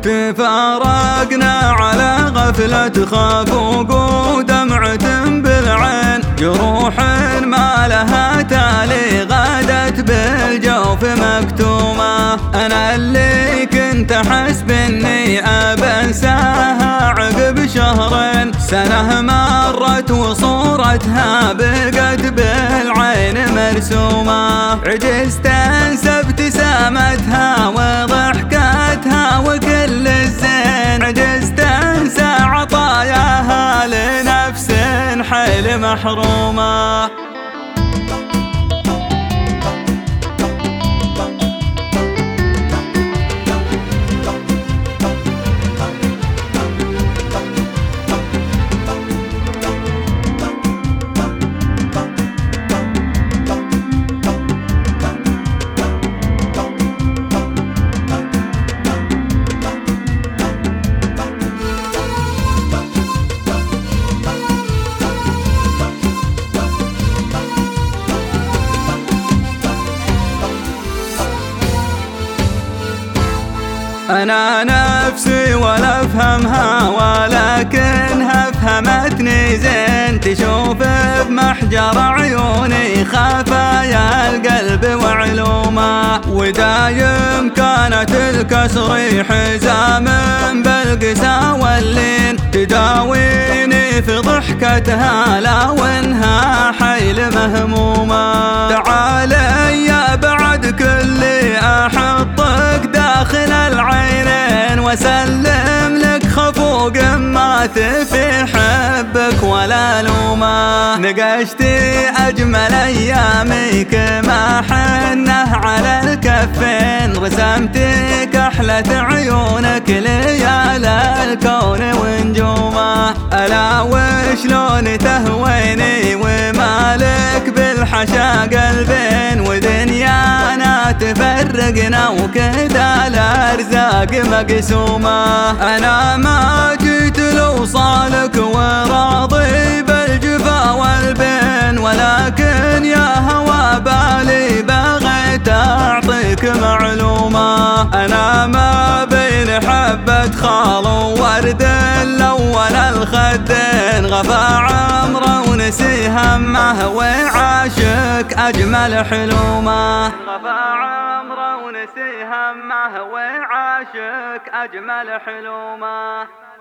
تفارقنا على غفلة خفوق ودمعة بالعين، جروح ما لها تالي غادت بالجوف مكتومة. أنا اللي كنت أحسب إني أبنساها عقب شهرين، سنة مرت وصورتها بقت بالعين مرسومة. عجزت أنسى ابتسامتها وضحكتها وكل الزين، عجزت أنسى عطاياها لنفس حيل محرومة. أنا نفسي ولا أفهمها ولكنها فهمتني زين، تشوف بمحجر عيوني خفايا القلب وعلومه. ودايم كانت الكسر حزام بالقسا واللين، تداويني في ضحكتها لا وانها حيل مهمومة. تعالي يا بعد كلي أحطك داخل العينين، واسلم لك خفوق ما تفي حبك ولا لومه. نقشتي أجمل أيامك ما حنه على الكفين، رسمتي كحلة عيونك ليال الكون ونجومه. ألا وشلون تهويني ومالك بالحشا قلبين، ودنيانا تفرقنا وكذا الأرزاق مقسومة. أنا ما جيت لوصالك وراضي بالجفا والبين، ولكن يا هوى بالي بغيت أعطيك معلومة. أنا ما بين حبة خال وورد الأول الخدين، غفى عمره ونسي همه وعاشق أجمل حلومه. غفى عمره ونسي همه وعاشق أجمل حلومه.